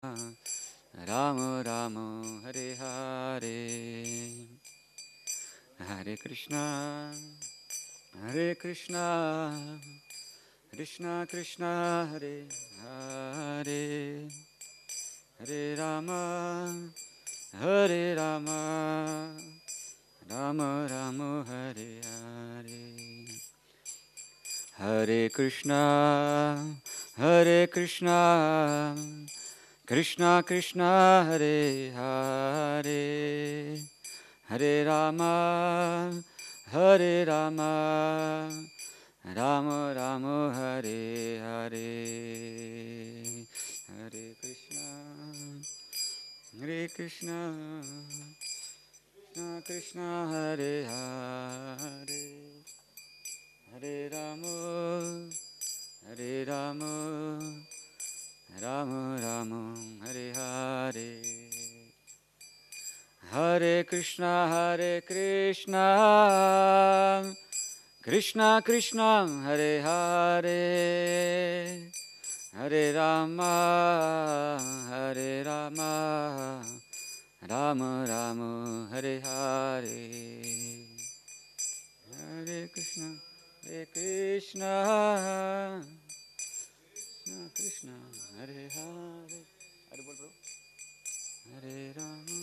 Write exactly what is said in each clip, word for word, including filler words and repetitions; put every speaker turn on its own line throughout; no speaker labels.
Ram Ram Hare Hare Hare Krishna Hare Krishna Krishna Krishna Hare Hare Hare Rama Hare Rama Rama Rama Hare Hare Hare Krishna Hare Krishna Krishna Krishna Hare Hare Hare Rama Hare Rama Rama Rama Hare Hare Hare Krishna Hare Krishna Krishna Krishna Hare Hare Hare Rama Hare Rama Rama Rama Hare Hare Hare Krishna Hare Krishna Krishna Krishna Hare Hare Hare Rama Hare Rama Rama Rama Hare Hare Hare Krishna Hare Krishna Krishna Krishna Hare Hare Hare bol bro Hare Rama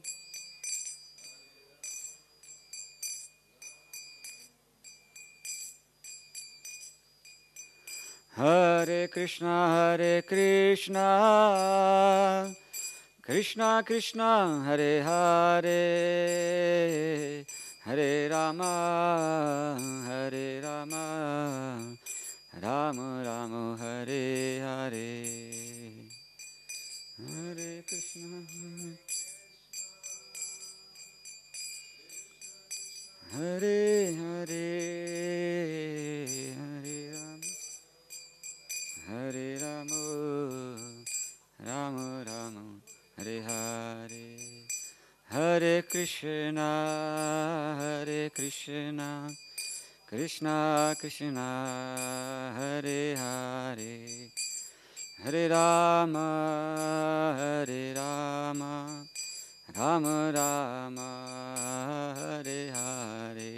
Hare Krishna Hare Krishna Krishna Krishna Hare Hare Hare Rama Hare Rama Rama Rama Hare Hare Hare Krishna Hare Hare Hare Rama Hare Rama Rama Rama Hare Hare Hare Krishna Hare Krishna Krishna Krishna Hare Hare Hare Rama Hare Rama Rama Rama Hare Hare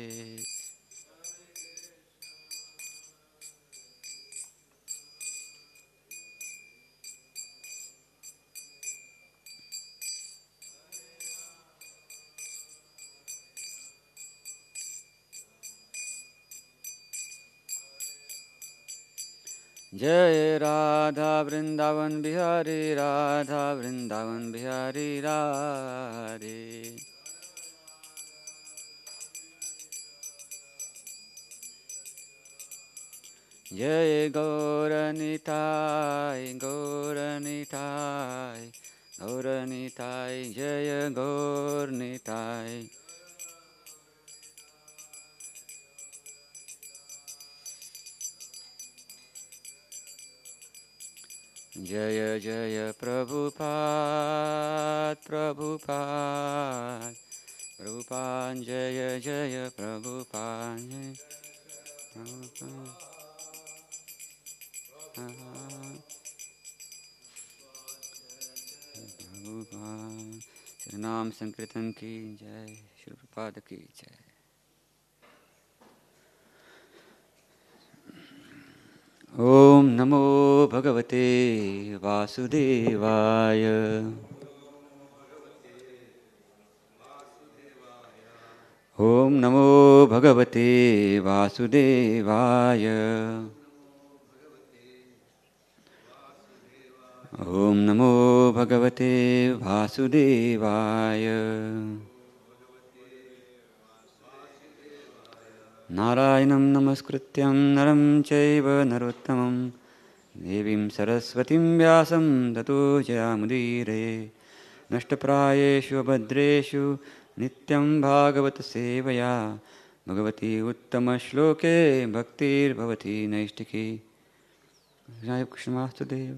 Jai Radha Vrindavan Bihari Radha Vrindavan Bihari Radhe Jai Gauranitai Gauranitai Gauranitai Jai Gauranitai Jaya Jaya Prabhupada Prabhupada Prabhupada Jaya Jaya Prabhupada Prabhupada Shri Nam Sankirtan ki Jai Shri Prabhupada ki Jai Om Namo Bhagavate Vasudevaya Om Namo Bhagavate Vasudevaya Om Namo Bhagavate Vasudevaya Narayanam Namaskrityam Naram Chaiva Narottamam Devim Saraswatim Vyasam Tato Jayamudire Nashtaprayeshu Abhadreshu Nityam Bhagavata Sevaya Bhagavati Uttama Shloke Bhaktir Bhavati Naishtiki Jai Krishna Master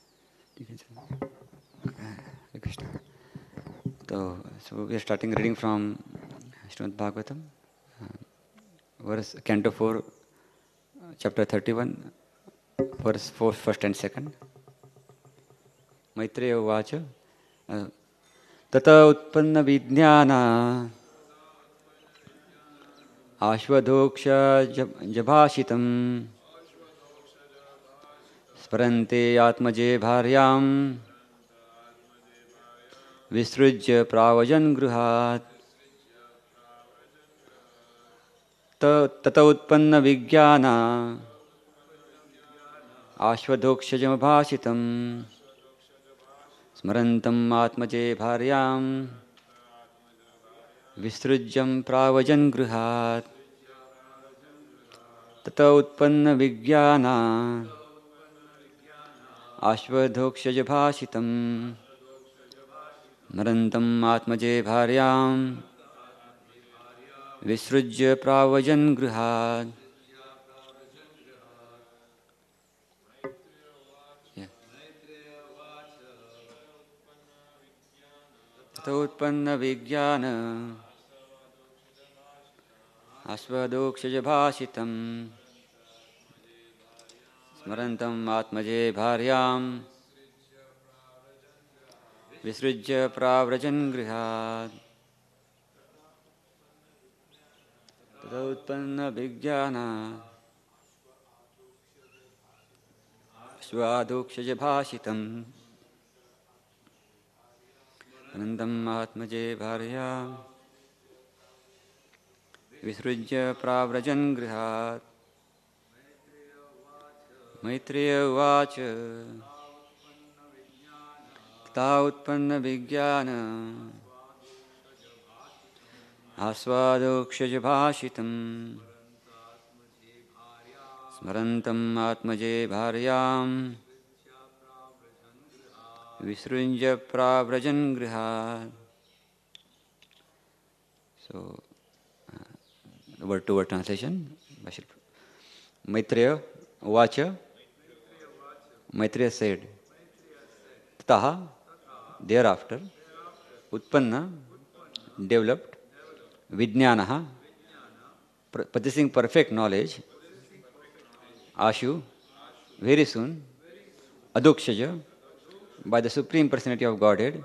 Krishna. So, so we are starting reading from Srimad Bhagavatam, uh, verse Canto four, uh, chapter thirty-one, verse four, first and second. Maitreya Uvacha. Tata utpanna vijnana ashvadoksha jabhashitam sprante atmaje bharyam visrujya pravajan gruhat. Tata utpanna vijnana ashvadoksha jabhashitam स्मरन्तं आत्मजे भार्यां विसृज्यं प्रावजन् गृहात्. ततो उत्पन्न विज्ञाना आश्वधोक्षज भाषितं स्मरन्तं आत्मजे भार्यां विसृज्य प्रावजन् गृहात्. उत्पन्न विज्ञान आस्वादोक्षज भाषितं स्मरन्तं आत्मजे भार्यां विसृज्य प्राव्रजन् गृहात्. ततो उत्पन्न विज्ञान आस्वादोक्षज भाषितं अनंतम आत्मजे भार्या विसृज्य प्राव्रजन् गृहात्. मैत्रेय उवाच तथा उत्पन्न विज्ञान आस्वादोक्षज भाषितं स्मरन्तम् आत्मजे भार्यां Visrunja pravrajan grihat. So, uh, word to word translation. Maitreya Uvacha. Maitreya said, Tataha, thereafter, Utpanna, developed, Vijnanaha, possessing perfect knowledge, Ashu, very soon, Adokshaja, by the Supreme Personality of Godhead,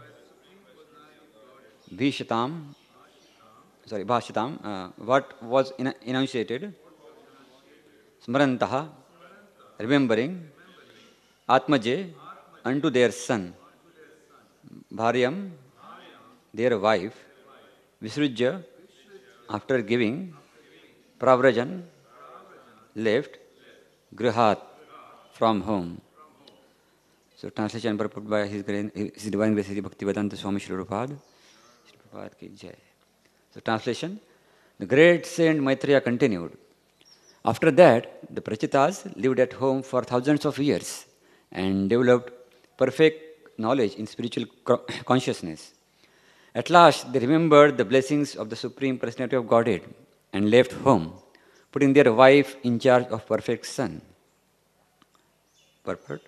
Bhishatam, sorry, Bhashatam, uh, what was in, enunciated, Smarantaha, remembering, Atmaje, unto their son, Bharyam, their wife, Visrujya, after giving, Pravrajan, left, Grihat, from home. So translation purport by His, His Divine Grace His Bhaktivedanta Swami Srila Prabhupada. Srila Prabhupada ki jai. So translation, the great saint Maitreya continued. After that, the Prachitas lived at home for thousands of years and developed perfect knowledge in spiritual consciousness. At last, they remembered the blessings of the Supreme Personality of Godhead and left home, putting their wife in charge of perfect son. Purport.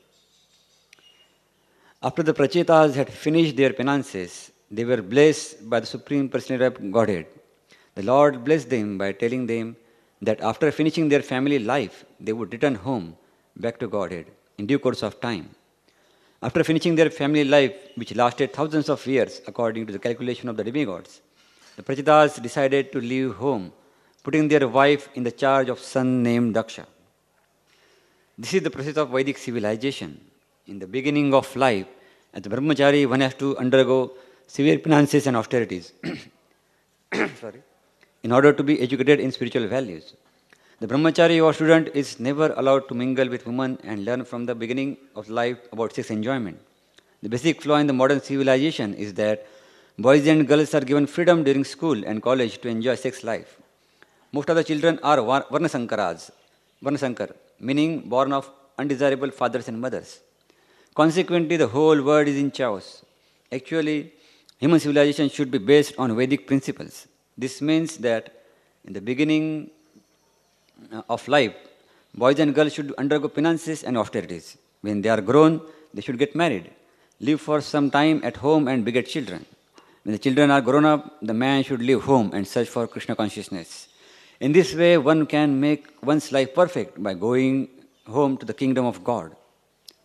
After the Prachetas had finished their penances, they were blessed by the Supreme Personality of Godhead. The Lord blessed them by telling them that after finishing their family life, they would return home, back to Godhead, in due course of time. After finishing their family life, which lasted thousands of years according to the calculation of the demigods, the Prachetas decided to leave home, putting their wife in the charge of son named Daksha. This is the process of Vedic civilization. In the beginning of life, as a brahmachari, one has to undergo severe penances and austerities Sorry. in order to be educated in spiritual values. The brahmachari or student is never allowed to mingle with women and learn from the beginning of life about sex enjoyment. The basic flaw in the modern civilization is that boys and girls are given freedom during school and college to enjoy sex life. Most of the children are varnasankaras, varnasankar, meaning born of undesirable fathers and mothers. Consequently, the whole world is in chaos. Actually, human civilization should be based on Vedic principles. This means that in the beginning of life, boys and girls should undergo penances and austerities. When they are grown, they should get married, live for some time at home and beget children. When the children are grown up, the man should leave home and search for Krishna consciousness. In this way, one can make one's life perfect by going home to the kingdom of God.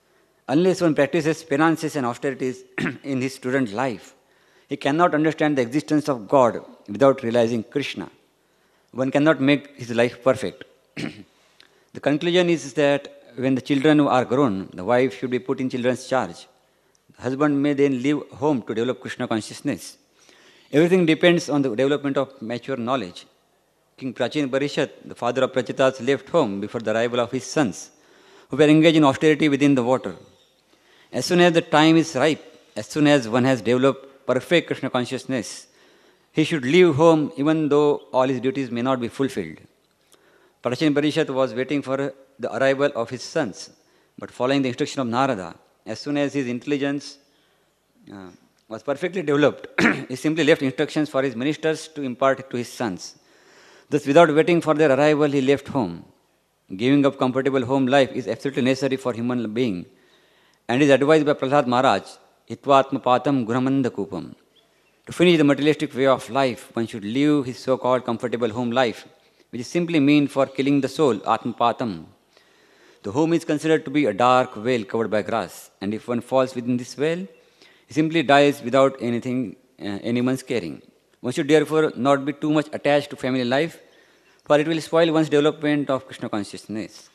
Unless one practices penances and austerities in his student life, he cannot understand the existence of God without realizing Krishna. One cannot make his life perfect. The conclusion is that when the children are grown, the wife should be put in children's charge. The husband may then leave home to develop Krishna consciousness. Everything depends on the development of mature knowledge. King Prachin Barishat, the father of Prachitas, left home before the arrival of his sons, who were engaged in austerity within the water. As soon as the time is ripe, as soon as one has developed perfect Krishna consciousness, he should leave home even though all his duties may not be fulfilled. Prachin Barishat was waiting for the arrival of his sons, but following the instruction of Narada, as soon as his intelligence uh, was perfectly developed, he simply left instructions for his ministers to impart it to his sons. Thus, without waiting for their arrival, he left home. Giving up comfortable home life is absolutely necessary for human being, and is advised by Prahlad Maharaj, Hitvatma Patam Guramanda Kupam. To finish the materialistic way of life, one should leave his so-called comfortable home life, which is simply mean for killing the soul, Atmapatam. The home is considered to be a dark well covered by grass, and if one falls within this well, he simply dies without anything, uh, anyone's caring. One should therefore not be too much attached to family life, for it will spoil one's development of Krishna consciousness.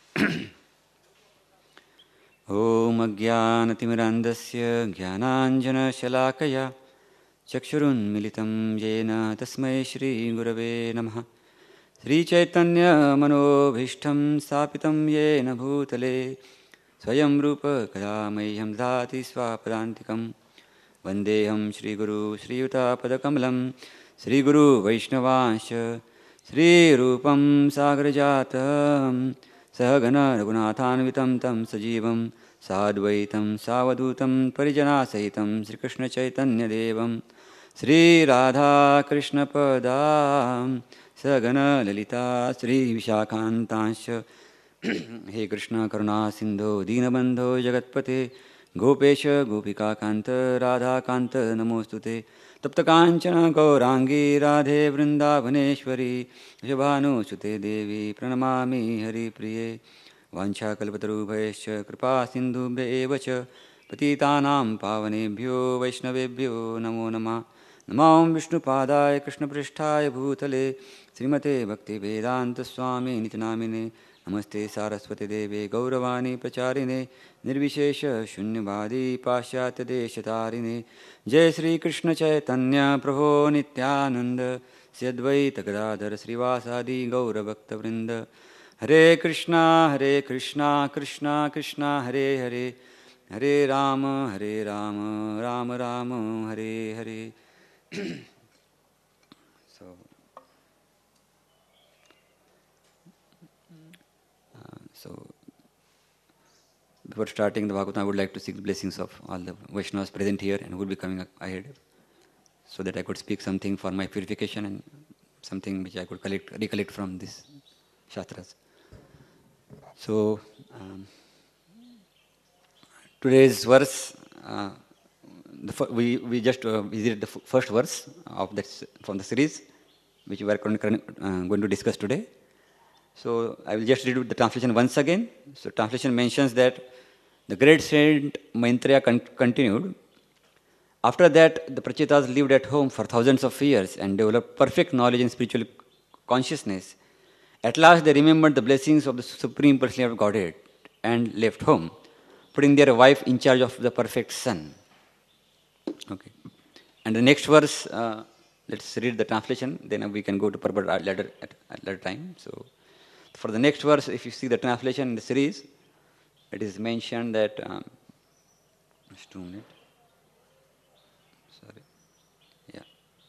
Om Ajnanatimirandasya Jnananjana Shalakaya Chakshurun Militam Jena Tasmai Shri Gurave Namaha Sri Chaitanya Manobhishtam Sapitam Yena Bhutale Swayam Rupa Kadamayam Dhati Swapadantikam Vandeham Shri Guru Shri Yuta Padakamalam Shri Guru Vaishnavansha Shri Rupam Sagrajatam Sahagana Raghunathanvitam Tam Sajivam Sadvaitam Savadutam Parijana Sahitam Sri Krishna Chaitanya Devam Sri Radha Krishna Padam Sagana Lalita Sri Vishakhantansha He Krishna Karuna Sindho Dinabandho Jagatpate Gopesha Gopika Kanta Radha Kanta Namostute Tapta Kanchana Gaurangi Radhe Vrindavaneshwari Shabhanu Sute Devi Pranamami Hari Priye Vancha Kalpatarubhaischa Kripa Sindhu Bevacha Patitanam Pavanebhyo Vaishnavebhyo Namo Nama Namam Vishnu Padaya Krishna Prishtaya Bhutale Srimate Bhakti Vedanta Swami Nitanamine Namaste Saraswati Deve Gauravani Pracharine Nirvishesha Shunyavadi Pashyatya Deshatarine Jai Sri Krishna Chaitanya Prabhu Nityananda Syadvaita Gadadhar Srivasadi Gaura Bhakta Vrinda Hare Krishna Hare Krishna Krishna Krishna Hare Hare Hare Rama Hare Rama Rama Rama Hare Hare. So So, before starting the Bhagavatam, I would like to seek the blessings of all the Vaishnavas present here and who will be coming ahead, so that I could speak something for my purification and something which I could collect, recollect from these Shastras. So, um, today's verse, uh, the, we, we just uh, visited the f- first verse of this, from the series, which we are uh, going to discuss today. So I will just read the translation once again. So translation mentions that the great saint Maitreya con- continued. After that, the Prachitas lived at home for thousands of years and developed perfect knowledge and spiritual consciousness. At last, they remembered the blessings of the Supreme Personality of Godhead and left home, putting their wife in charge of the perfect son. Okay. And the next verse, uh, let's read the translation. Then we can go to Prabhupada later at a later time. So. For the next verse, if you see the translation in the series, it is mentioned that, um, just two minutes, sorry, yeah.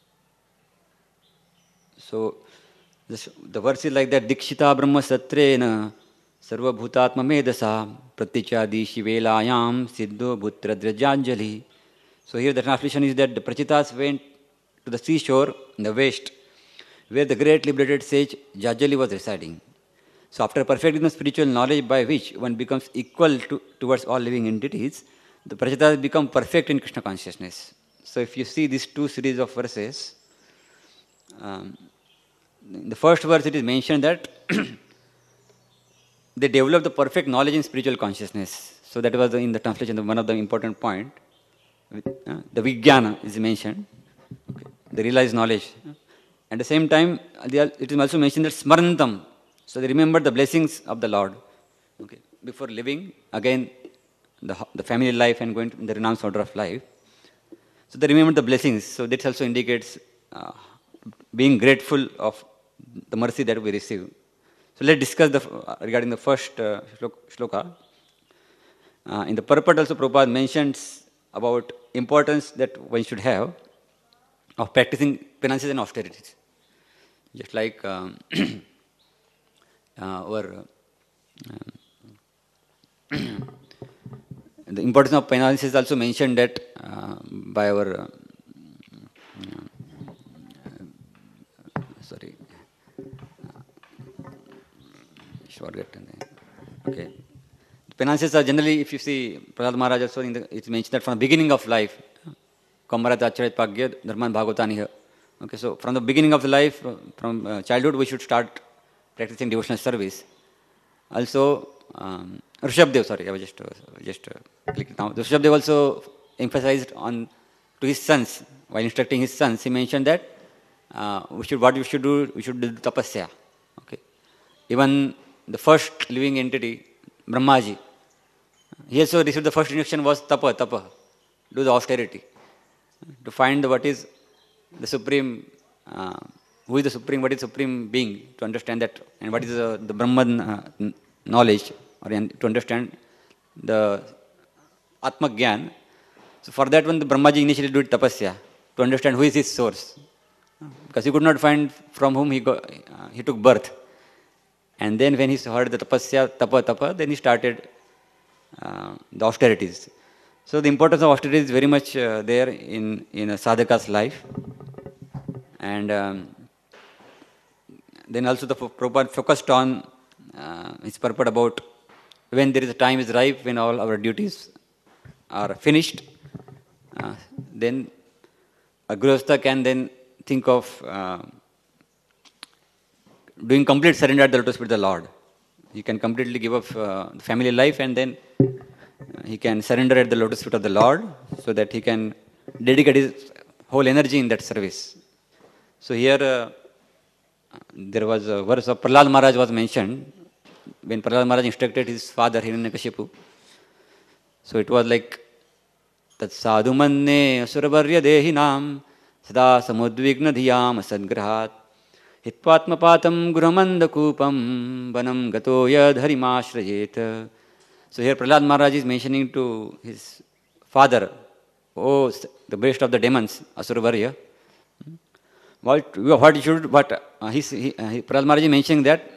So, this, the verse is like that, Dikshita Brahma Satrena Sarva Bhutatma Medasa Pratichadi Shivelayam Siddho Bhutra Drajanjali. So here the translation is that the Prachitas went to the seashore in the west, where the great liberated sage Jajali was residing. So after perfecting the spiritual knowledge by which one becomes equal to, towards all living entities, the Prachitas become perfect in Krishna consciousness. So if you see these two series of verses, um, in the first verse it is mentioned that they develop the perfect knowledge in spiritual consciousness. So that was in the translation one of the important point. Uh, the Vijnana is mentioned, okay. The realized knowledge. At the same time, it is also mentioned that Smarantam. So they remember the blessings of the Lord. Okay. Before living, again, the, the family life and going to the renounced order of life. So they remember the blessings. So that also indicates uh, being grateful of the mercy that we receive. So let's discuss the, uh, regarding the first uh, shloka. Uh, in the purport also Prabhupada mentions about importance that one should have of practicing penances and austerities. Just like um, uh, our uh, the importance of penances is also mentioned that uh, by our uh, uh, sorry okay. Penances are generally, if you see Prahlad Maharaj also, in the, it's mentioned that from the beginning of life, Kamarat Acharit Pagya Dharman Bhagavataniha. Okay, so from the beginning of the life, from uh, childhood, we should start practicing devotional service. Also, um, Rishabdev, sorry, I was just, uh, just uh, clicking now. Rishabdev also emphasized on to his sons, while instructing his sons, he mentioned that uh, we should, what we should do, we should do tapasya. Okay. Even the first living entity, Brahmaji, he also received the first instruction was tapa, tapa, do the austerity, to find what is the supreme, uh, who is the supreme, what is supreme being, to understand that, and what is uh, the Brahman uh, knowledge, or to understand the Atma Gyan. So for that one, the Brahmaji initially did tapasya, to understand who is his source, because he could not find from whom he got, uh, he took birth. And then when he heard the tapasya, tapa, tapa, then he started uh, the austerities. So the importance of austerities is very much uh, there in, in a sadhaka's life. And um, then also the Prabhupada focused on uh, his purport about when there is a time is ripe, when all our duties are finished, uh, then a grihastha can then think of uh, doing complete surrender at the lotus feet of the Lord. He can completely give up uh, the family life, and then uh, he can surrender at the lotus feet of the Lord, so that he can dedicate his whole energy in that service. So here uh, there was a verse of Prahlad Maharaj was mentioned, when Prahlad Maharaj instructed his father Hiranyakashipu. So it was like tat sadhu manne asuravarya dehinam sada samudvigna dhiyam sadgrahat hitpatmapatam guramandakupam vanam gato yad harimashrayet. So here Prahlad Maharaj is mentioning to his father, oh, the best of the demons, Asuravarya, what, what he should, what uh, he, he, uh, Prahlad Maharaj is mentioning that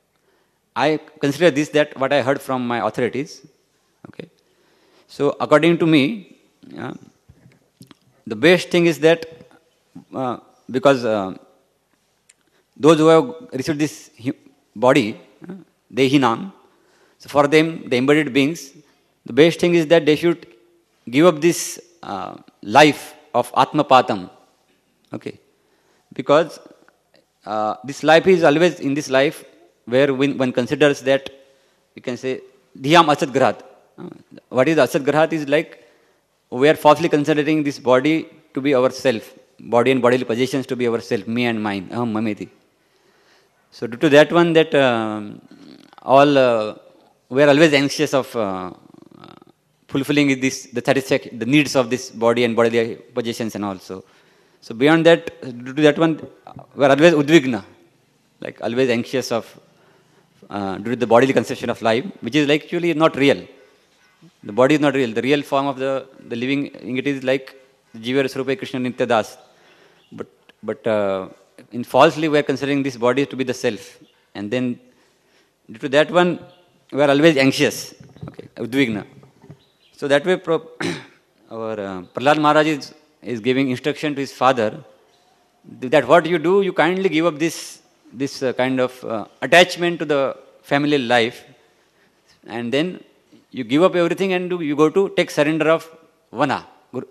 I consider this, that what I heard from my authorities. Okay. So according to me, yeah, the best thing is that uh, because uh, those who have received this body, uh, Dehinam, so for them, the embodied beings, the best thing is that they should give up this uh, life of Atmapatam. Okay. Because uh, this life is always in this life where when one considers that, you can say, Dhyam Asat Grahat. Uh, what is Asat Grahat is like, we are falsely considering this body to be our self, body and bodily possessions to be our self, me and mine, aham mameti. So due to that one, that uh, all, uh, we are always anxious of uh, fulfilling this, the satisfaction, the needs of this body and bodily possessions and also. So beyond that, due to that one, we are always udvigna, like always anxious of uh, due to the bodily conception of life, which is like actually not real. The body is not real. The real form of the, the living, it is like Jiva Swarupa Krishna Nityadas. But, but uh, in falsely we are considering this body to be the self. And then due to that one, we are always anxious. Okay, udvigna. So that way, pro- our uh, Prahlad Maharaj is, is giving instruction to his father that what you do, you kindly give up this, this uh, kind of uh, attachment to the family life, and then you give up everything and do, you go to take surrender of Vana.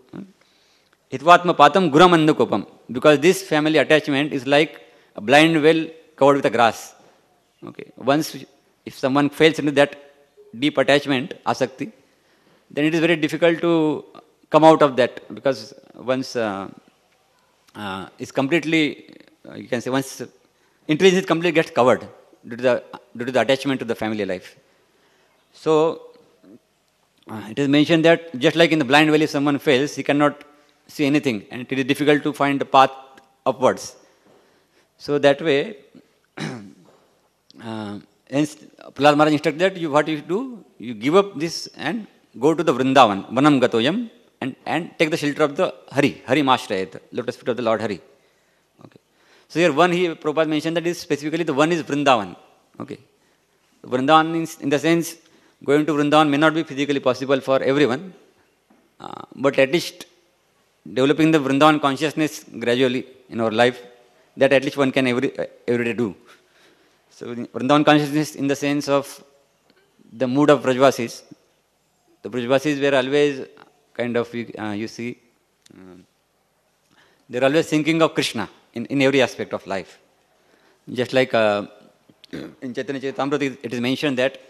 Hitvatma Patam Guramandakopam. Because this family attachment is like a blind well covered with a grass. Okay. Once, if someone fails into that deep attachment, asakti, then it is very difficult to come out of that, because once uh, uh, is completely, uh, you can say, once intelligence completely gets covered due to the due to the attachment to the family life. So uh, it is mentioned that just like in the blind valley, someone fails, he cannot see anything, and it is difficult to find the path upwards. So that way, uh, hence Prahlad Maharaj instructed that you, what you do, you give up this and go to the Vrindavan, Vanam Gatoyam, and, and take the shelter of the Hari, Hari Mashrayat, lotus feet of the Lord Hari. Okay. So here one, he, Prabhupada mentioned that is specifically the one is Vrindavan. Okay. Vrindavan means, in the sense, going to Vrindavan may not be physically possible for everyone, uh, but at least developing the Vrindavan consciousness gradually in our life, that at least one can every, every day do. So Vrindavan consciousness in the sense of the mood of Brajvasis. The Brajvasis were always kind of, uh, you see, uh, they're always thinking of Krishna in, in every aspect of life. Just like uh, in Chaitanya Charitamrita, it is mentioned that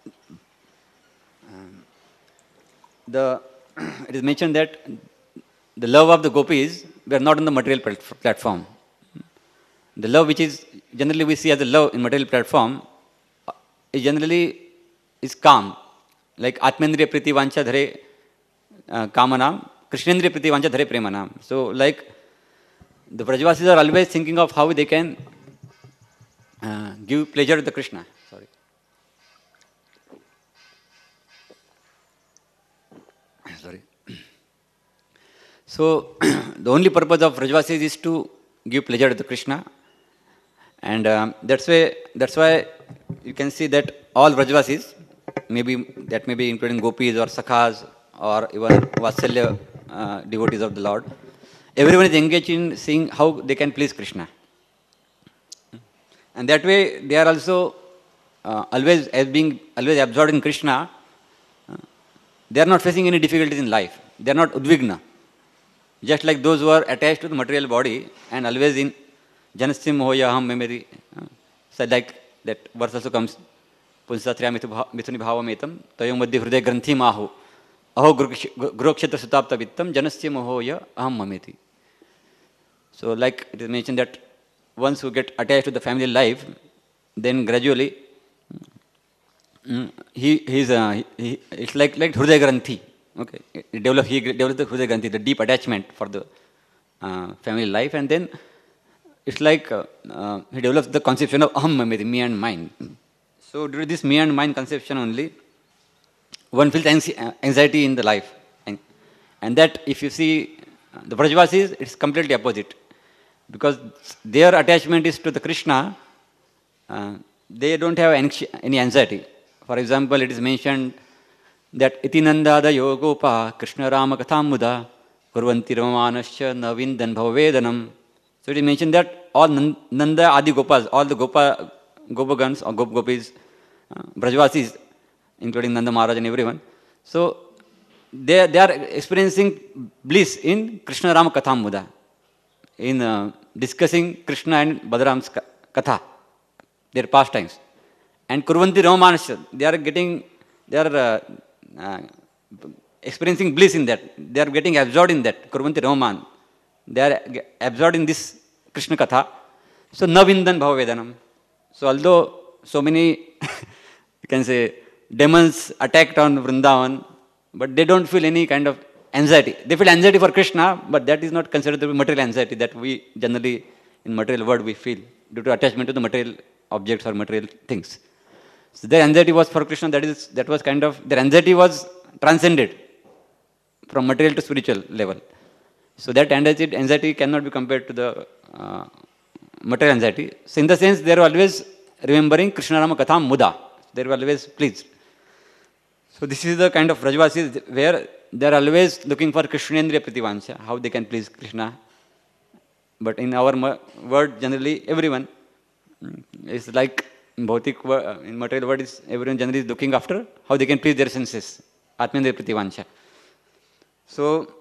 um, the it is mentioned that the love of the gopis were not on the material platform. The love which is generally we see as the love in material platform is generally is calm, like Atmendriya Priti Vancha Dhare uh, Kamanam, Krishnendriya Priti Vancha Dhare Premanam. So like the Brajvasis are always thinking of how they can uh, give pleasure to the Krishna. Sorry. Sorry. So the only purpose of Brajvasis is to give pleasure to the Krishna. And um, that's why that's why you can see that all Brajvasis, maybe that may be including gopis or sakhas or even Vatsalya uh, devotees of the Lord, everyone is engaged in seeing how they can please Krishna. And that way they are also uh, always as being always absorbed in Krishna. Uh, they are not facing any difficulties in life. They are not udvigna. Just like those who are attached to the material body and always in Janasya Mohoya Aham Memeri. So like that verse also comes, Punsatriya Mithuni Bhavametam, Tayam Madhya Hriday Granthi Mahu, Aho Gurukshetra Sutapta Vittam, Janasya Mohoya Aham Mameti. So like it is mentioned that once you get attached to the family life, then gradually he he's uh, he, it's like like Hriday Granthi. Okay, he developed he developed the Hriday Granthi, the deep attachment for the uh, family life, and then it's like uh, uh, he develops the conception of aham mameti, me and mine. So due to this me and mine conception only, one feels anxiety in the life, and, and that if you see uh, the Brajvasis, it's completely opposite, because their attachment is to the Krishna. Uh, they don't have any anxiety. For example, it is mentioned that itinandada yogopa Krishna Rama kathamuda kurvanti ramamanasya navindan bhavavedanam. So it is mentioned that all Nanda Adi Gopas, all the Gopa, Gopagans or Gop Gopis, uh, Brajvasis, including Nanda Maharaj and everyone, so they, they are experiencing bliss in Krishna Rama kathamuda, in uh, discussing Krishna and Balaram's katha, their pastimes. And Kurvanti Ramamanasya, they are getting, they are uh, uh, experiencing bliss in that. They are getting absorbed in that, Kurvanti Ramaman. They are absorbed in this Krishna Katha. So, Navindan Bhavavedanam. So, although so many, you can say, demons attacked on Vrindavan, but they don't feel any kind of anxiety. They feel anxiety for Krishna, but that is not considered to be material anxiety that we generally, in material world, we feel due to attachment to the material objects or material things. So, their anxiety was for Krishna, that is, that was kind of, their anxiety was transcended from material to spiritual level. So that anxiety, anxiety cannot be compared to the uh, material anxiety. So in the sense, they are always remembering Krishna Rama Katham Muda. They are always pleased. So this is the kind of Brajvasis where they are always looking for Krishnendriya Prativansha, how they can please Krishna. But in our word, generally, everyone is like in Bhautik, in material world, is everyone generally is looking after how they can please their senses, Atmendriya Prativansha. So,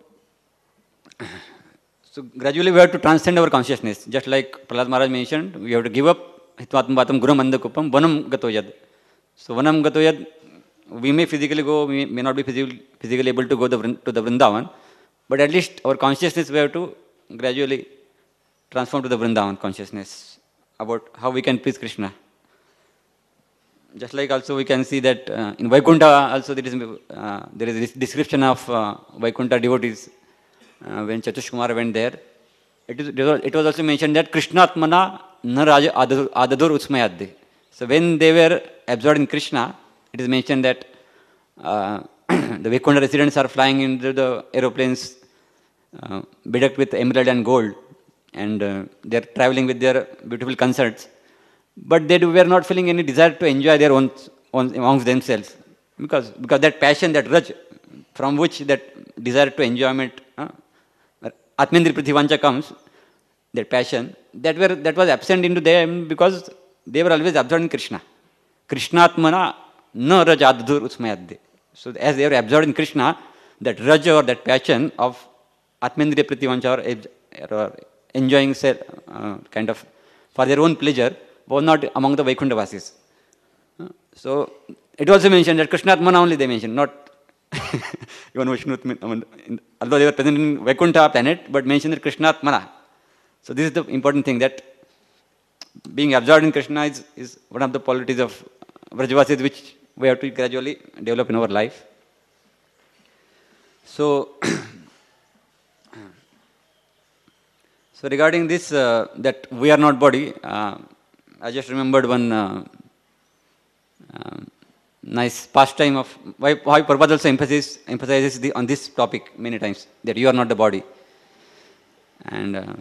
So gradually we have to transcend our consciousness. Just like Prahlad Maharaj mentioned, we have to give up Hitmatmatam Guram Andakupam Vanam Gatoyad. So Vanam Gatoyad we may physically go, we may not be physically, physically able to go the, to the Vrindavan, but at least our consciousness we have to gradually transform to the Vrindavan consciousness about how we can please Krishna. Just like also we can see that uh, in Vaikuntha also there is, uh, there is this description of uh, Vaikuntha devotees uh, when Chatush Kumar went there. It, is, it was also mentioned that Krishnatmana na raja adadur utsmayadde. So when they were absorbed in Krishna, it is mentioned that uh, the Vaikuntha residents are flying into the aeroplanes uh, bedecked with emerald and gold, and uh, they are traveling with their beautiful concerts. But they were not feeling any desire to enjoy their own, own amongst themselves. Because, because that passion, that raj, from which that desire to enjoyment, uh, Atmendri Prithivancha comes, that passion, that, were, that was absent into them because they were always absorbed in Krishna. Krishnatmana na raj adhur usmayadde. So as they were absorbed in Krishna, that raj or that passion of Atmendriya Prithivancha or, or enjoying uh, kind of for their own pleasure was not among the Vaikuntha Vasis. So it also mentioned that Krishnatmana only they mentioned, not even Vishnu, although they were present in Vaikuntha planet, but mentioned that Krishnatmana. So this is the important thing, that being absorbed in Krishna is, is one of the qualities of Vrajavasis which we have to gradually develop in our life. So, so regarding this, uh, that we are not body, uh, I just remembered one uh, uh, nice pastime of why, why Prabhupada also emphasizes, emphasizes the, on this topic many times, that you are not the body. And uh,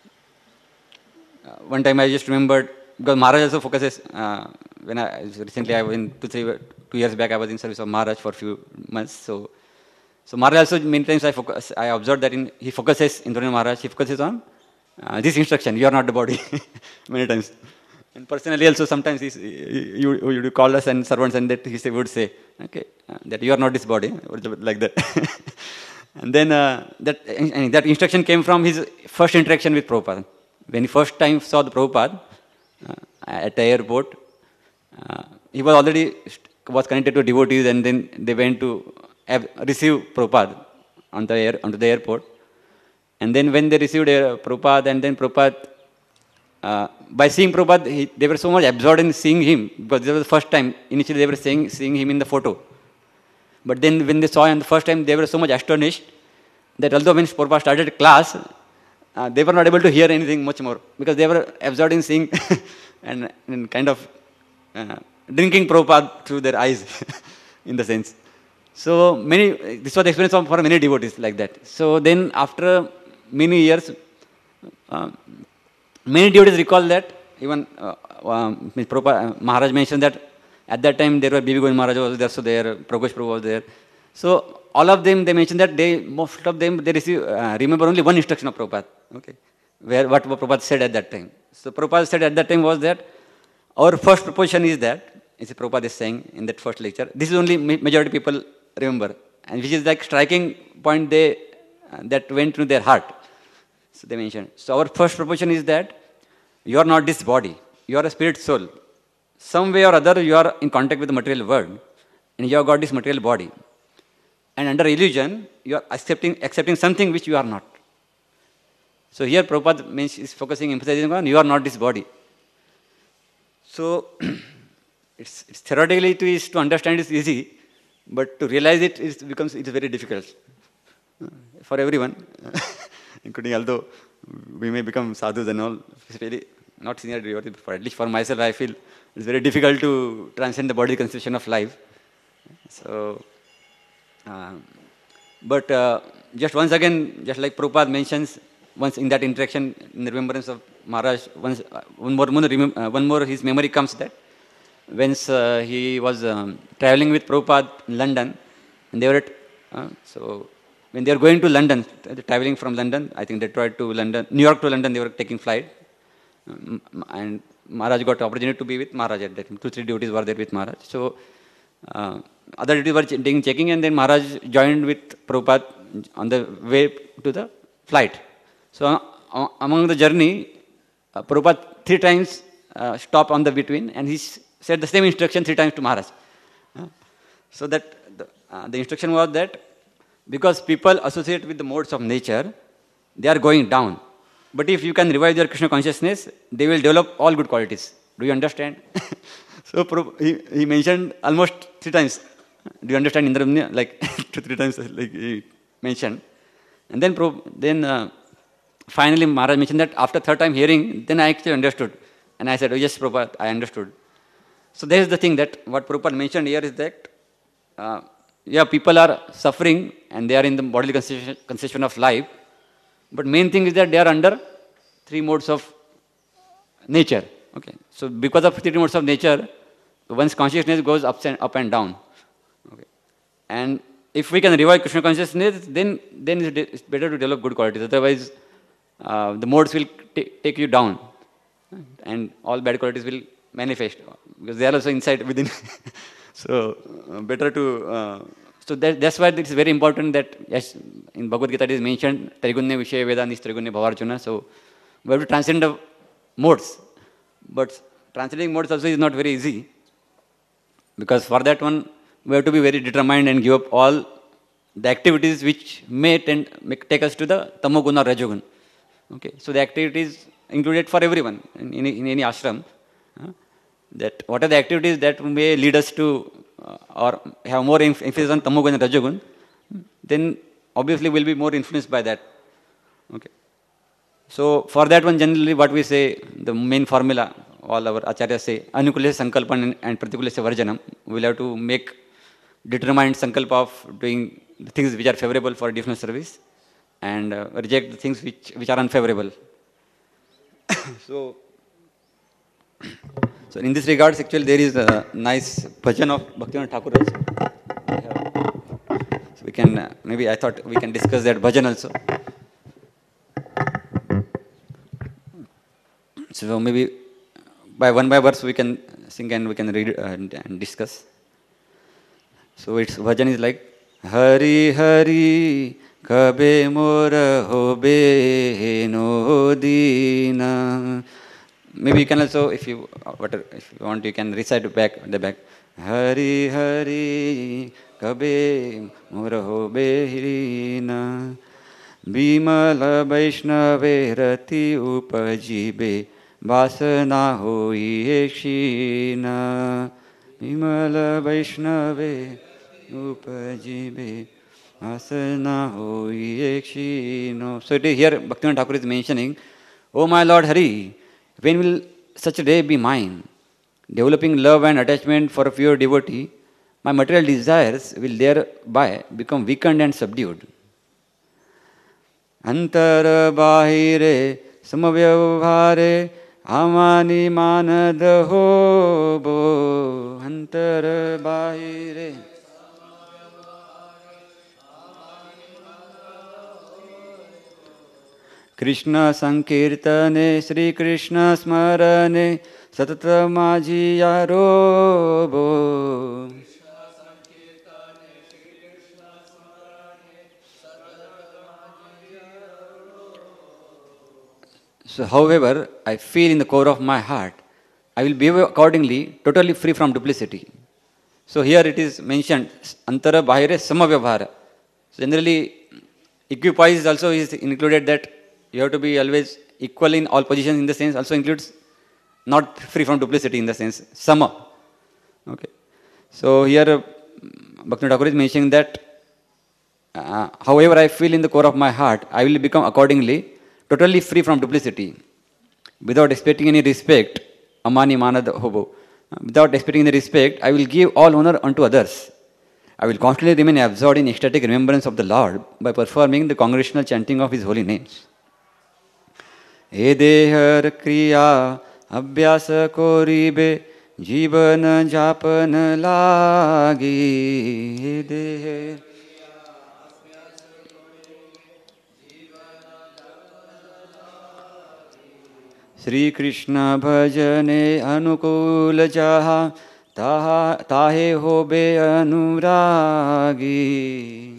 one time I just remembered, because Maharaj also focuses, uh, when I recently, I was in two, three, two years back, I was in service of Maharaj for a few months. So, so Maharaj also many times I focus, I observed that in, he focuses, Indranil Maharaj, he focuses on uh, this instruction, you are not the body, many times. And personally also sometimes he's, you, you, you call us and servants and that he say, would say, okay, uh, that you are not this body, like that. And then uh, that, and that instruction came from his first interaction with Prabhupada. When he first time saw the Prabhupada uh, at the airport, uh, he was already was connected to devotees, and then they went to have, receive Prabhupada on the air, onto the airport. And then when they received uh, Prabhupada, and then Prabhupada, uh, by seeing Prabhupada, he, they were so much absorbed in seeing him, because this was the first time. Initially they were seeing, seeing him in the photo. But then when they saw him the first time, they were so much astonished that although when Prabhupada started class, uh, they were not able to hear anything much more, because they were absorbed in seeing and, and kind of uh, drinking Prabhupada through their eyes, in the sense. So many, this was the experience of, for many devotees like that. So then after many years, uh, many devotees recall that, even uh, uh, Prabhupada, uh, Maharaj mentioned that at that time there were B B Govind Maharaj was there, so there, Prabhupada Prabhu was there. So all of them, they mentioned that they, most of them, they receive, uh, remember only one instruction of Prabhupada, okay, where what Prabhupada said at that time. So Prabhupada said at that time was that our first proposition is that, as Prabhupada is saying in that first lecture, this is only majority people remember, and which is like striking point they, uh, that went to their heart. So they mentioned. So our first proposition is that you are not this body, you are a spirit soul. Some way or other you are in contact with the material world, and you have got this material body. And under illusion, you are accepting, accepting something which you are not. So here Prabhupada means is focusing, emphasizing on you are not this body. So it's, it's theoretically to, is to understand is easy, but to realize it is becomes it is very difficult for everyone, including although we may become sadhus and all, really not senior devotees, but at least for myself I feel it's very difficult to transcend the body conception of life. So, uh, but uh, just once again, just like Prabhupada mentions, once in that interaction, in the remembrance of Maharaj, once, uh, one, more, uh, one more his memory comes that once uh, he was um, traveling with Prabhupada in London, and they were at, uh, so when they were going to London, traveling from London, I think Detroit to London, New York to London, they were taking flight, um, and Maharaj got the opportunity to be with Maharaj at that time. Two, three devotees were there with Maharaj. So, uh, other devotees were doing checking, and then Maharaj joined with Prabhupada on the way to the flight. So, uh, among the journey, uh, Prabhupada three times uh, stopped on the between, and he said the same instruction three times to Maharaj. Uh, So that the, uh, the instruction was that because people associate with the modes of nature, they are going down. But if you can revive their Krishna consciousness, they will develop all good qualities. Do you understand? So he, he mentioned almost three times. Do you understand Indra? Like two, three times, like he mentioned. And then, then uh, finally Maharaj mentioned that after third time hearing, then I actually understood. And I said, oh yes, Prabhupada, I understood. So there is the thing that what Prabhupada mentioned here is that, uh, yeah, people are suffering and they are in the bodily constitution, constitution of life. But main thing is that they are under three modes of nature. Okay. So because of three modes of nature, one's consciousness goes up and, up and down. Okay. And if we can revive Krishna consciousness, then then it's better to develop good qualities. Otherwise, uh, the modes will t- take you down, and all bad qualities will manifest because they are also inside within. So uh, better to. Uh, so that, that's why it is very important that yes, in Bhagavad Gita it is mentioned Trigunne Vishaya Veda Nistrigunne Bhavarjuna. So we have to transcend the modes, but transcending modes also is not very easy because for that one we have to be very determined and give up all the activities which may tend make, take us to the Tamoguna or Rajogun. Okay, so the activities included for everyone in, in, in any ashram. Uh, that what are the activities that may lead us to uh, or have more inf- emphasis on Tamogun and Rajogun, then obviously we'll be more influenced by that. Okay. So for that one, generally what we say, the main formula, all our acharyas say, anukulesya sankalpan and pratikulesya varjanam. We'll have to make determined sankalpa of doing the things which are favorable for devotional service and uh, reject the things which, which are unfavorable. so, so in this regards, actually there is a nice bhajan of Bhaktivinoda Thakur also. So we can, uh, maybe I thought we can discuss that bhajan also. So maybe by one by verse we can sing and we can read uh, and discuss. So its bhajan is like Hari Hari Kabe Mora Hobe No Dina. Maybe you can also, if you if you want, you can recite it back the back. Hari Hari Kabe Mora Hobe Na Bimala Vaishnave Rati Upajibe Vasana Hoi Ekshina Bimala Vaishnave Upajibe Vasana Hoi Ekshino. So it is here Bhaktivinoda Thakur is mentioning, O my Lord Hari, when will such a day be mine? Developing love and attachment for a pure devotee, my material desires will thereby become weakened and subdued. Antara bahire samavyavhare amani manad hobo. Antara bahire Krishna Sankirtane Sri Krishna Smarane Satata Maji Yarobo. So, however, I feel in the core of my heart, I will behave accordingly, totally free from duplicity. So, here it is mentioned, Antara Bahire Samavyavhara. So, generally, equipoise also is included that you have to be always equal in all positions in the sense, also includes not free from duplicity in the sense, sama. Okay. So, here uh, Bhaktivinoda Thakur is mentioning that, uh, however, I feel in the core of my heart, I will become accordingly totally free from duplicity, without expecting any respect, amani manad hobo. Without expecting any respect, I will give all honor unto others. I will constantly remain absorbed in ecstatic remembrance of the Lord by performing the congregational chanting of His holy names. E dehar kriya abhyasa koribe jivan japan lagi. E dehar Sri Krishna bhajane anukula jaha taha tahe hobe anuragi.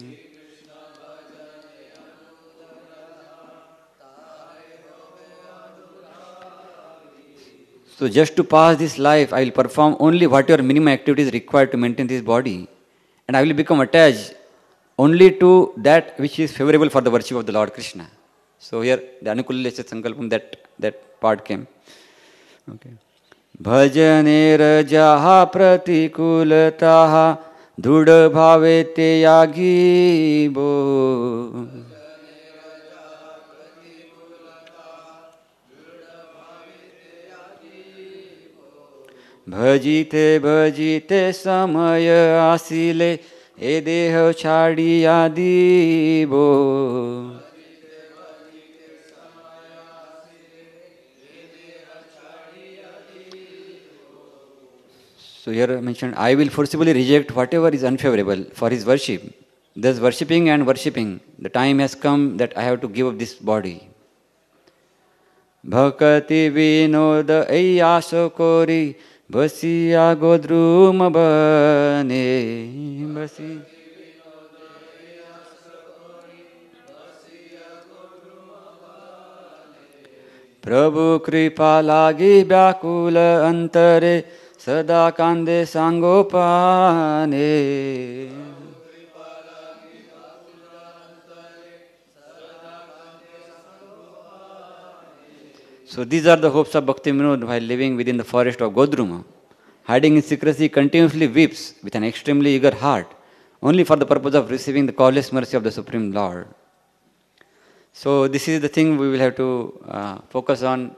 So just to pass this life, I will perform only whatever minimum activities required to maintain this body. and I will become attached only to that which is favorable for the worship of the Lord Krishna. So here the Anukulalesha Sankalpam, that, that part came. Okay. Bhajane rajaha pratikulataha dudha bhave te yagibo. Bhajite bhajite samaya asile e deha chadiya dibo. So here I mentioned, I will forcibly reject whatever is unfavorable for his worship. Thus worshipping and worshipping, the time has come that I have to give up this body. Bhakati vinoda ayasa kori basiya godruma bane basi. Prabhu kripa lagi vyakula antare sada kande sangopane. So these are the hopes of Bhakti Vinod while living within the forest of Godruma. Hiding in secrecy, continuously weeps with an extremely eager heart, only for the purpose of receiving the causeless mercy of the Supreme Lord. So this is the thing we will have to uh, focus on,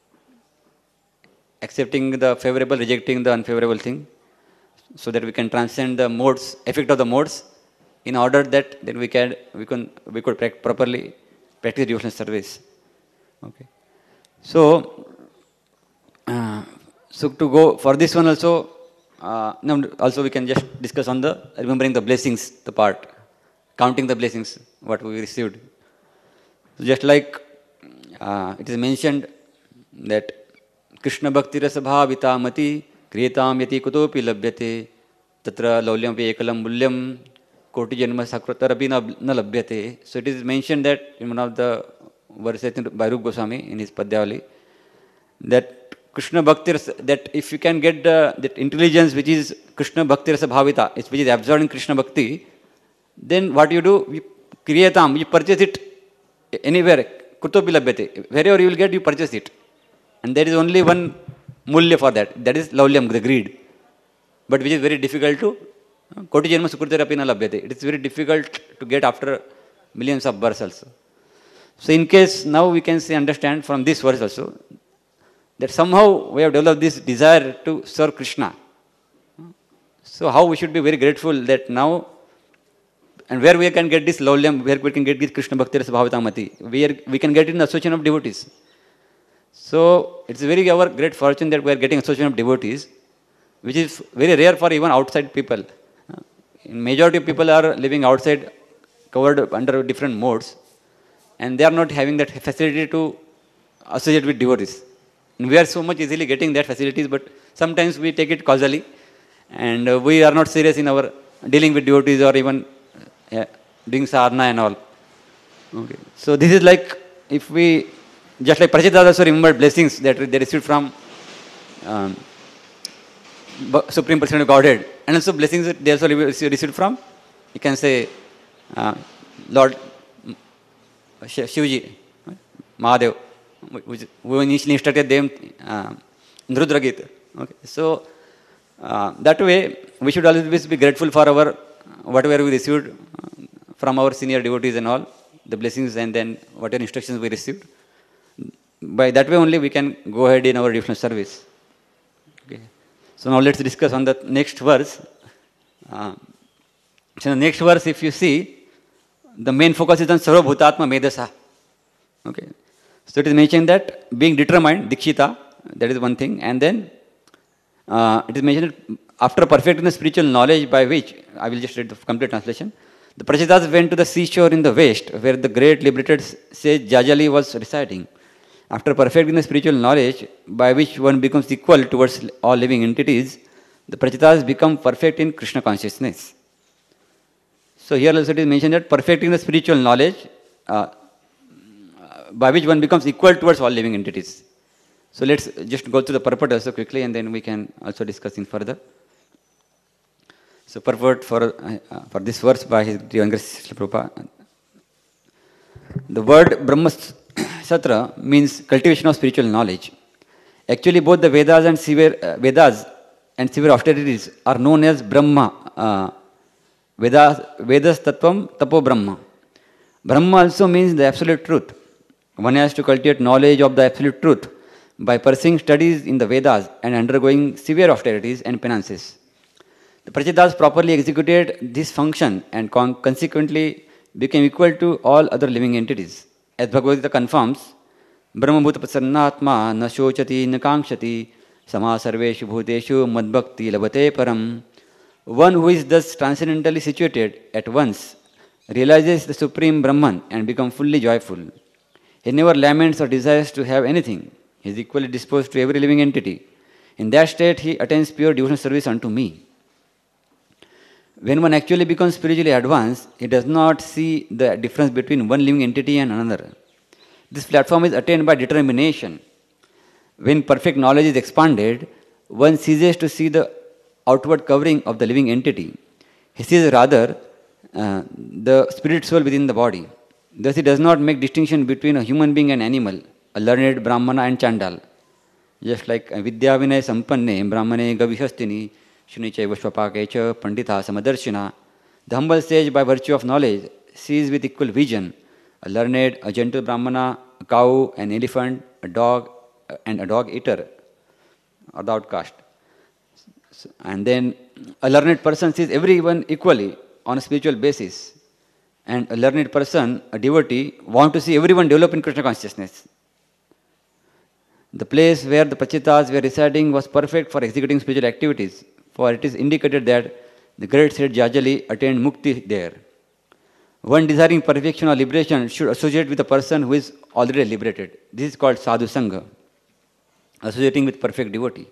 accepting the favorable, rejecting the unfavorable thing, so that we can transcend the modes, effect of the modes, in order that then we can we can we could pra- properly practice devotional service. Okay. So, uh, so to go for this one also, uh, now also we can just discuss on the remembering the blessings, the part, counting the blessings what we received. So just like uh, it is mentioned that Krishna Bhakti Rasa Bhavita Mati Kriyatam Yati Kutopi Labhyate Tatra Laulyam Ekalam Mulyam Koti Janma Sakratarabi na Labhyate. So it is mentioned that in one of the verses by Rupa Goswami in his Padyavali, that Krishna Bhakti Rasa, that if you can get the, that intelligence which is Krishna Bhakti Rasa Bhavita, which is absorbed in Krishna Bhakti, then what you do, you Kriyatam, you purchase it anywhere, Kutopi Labhyate, wherever you will get, you purchase it. And there is only one mulya for that, that is laulyam, the greed. But which is very difficult to, koti janma sukritarapina labhyate. It is very difficult to get after millions of births also. So in case now we can see, understand from this verse also, that somehow we have developed this desire to serve Krishna. So how we should be very grateful that now, and where we can get this laulyam, where we can get this Krishna Bhakti Rasa Bhavita Mati, where we can get it in the association of devotees. So it's very our great fortune that we are getting association of devotees, which is very rare for even outside people. In majority of people are living outside, covered under different modes, and they are not having that facility to associate with devotees. And we are so much easily getting that facilities, but sometimes we take it causally, and uh, we are not serious in our dealing with devotees or even uh, doing sadhana and all. Okay. So this is like, if we, just like Prachita also remembered blessings that they received from um, Supreme Personality of Godhead, and also blessings that they also received from, you can say, uh, Lord Shivji, Mahadev, who initially instructed them uh, in Rudra Gita. Okay. So uh, that way we should always be grateful for our whatever we received from our senior devotees and all, the blessings and then whatever instructions we received. By that way only we can go ahead in our devotional service. Okay. So now let's discuss on the next verse. Uh, so the next verse, if you see, the main focus is on Sarva Bhutatma Medasa. Okay. So it is mentioned that being determined, Dikshita, that is one thing, and then uh, it is mentioned after perfecting the spiritual knowledge by which, I will just read the complete translation, the Prachitas went to the seashore in the west where the great liberated sage Jajali was residing. After perfecting the spiritual knowledge by which one becomes equal towards all living entities, the Prachitas become perfect in Krishna consciousness. So here also it is mentioned that perfecting the spiritual knowledge uh, by which one becomes equal towards all living entities. So let's just go through the purport also quickly and then we can also discuss in further. So purport for uh, for this verse by his younger Srila Prabhupada. The word Brahma Satra means cultivation of spiritual knowledge. Actually, both the Vedas and severe uh, Vedas and severe austerities are known as Brahma. Uh, Vedas, Vedas Tattvam Tapo Brahma. Brahma also means the absolute truth. One has to cultivate knowledge of the absolute truth by pursuing studies in the Vedas and undergoing severe austerities and penances. The Prachitas properly executed this function and con- consequently became equal to all other living entities. As Bhagavad Gita confirms, Brahma Bhuta Prasannatma na shochati na kankshati sama sarveshu bhuteshu madbhakti labhate param. One who is thus transcendentally situated at once realizes the Supreme Brahman and becomes fully joyful. He never laments or desires to have anything. He is equally disposed to every living entity. In that state, he attains pure devotional service unto me. When one actually becomes spiritually advanced, he does not see the difference between one living entity and another. This platform is attained by determination. When perfect knowledge is expanded, one ceases to see the outward covering of the living entity. He sees rather uh, the spirit soul within the body. Thus he does not make distinction between a human being and animal, a learned Brahmana and Chandal. Just like Vidya Vinay Sampanne, Brahmane Gavihastini, Shunicha Vashwapakecha, Pandita Samadarshina. The humble sage, by virtue of knowledge, sees with equal vision a learned, a gentle Brahmana, a cow, an elephant, a dog, and a dog eater, or the outcast. And then a learned person sees everyone equally on a spiritual basis. And a learned person, a devotee, wants to see everyone develop in Krishna consciousness. The place where the Prachitas were residing was perfect for executing spiritual activities, for it is indicated that the great Seth Jajali attained mukti there. One desiring perfection or liberation should associate with a person who is already liberated. This is called sadhu sangha, associating with perfect devotee.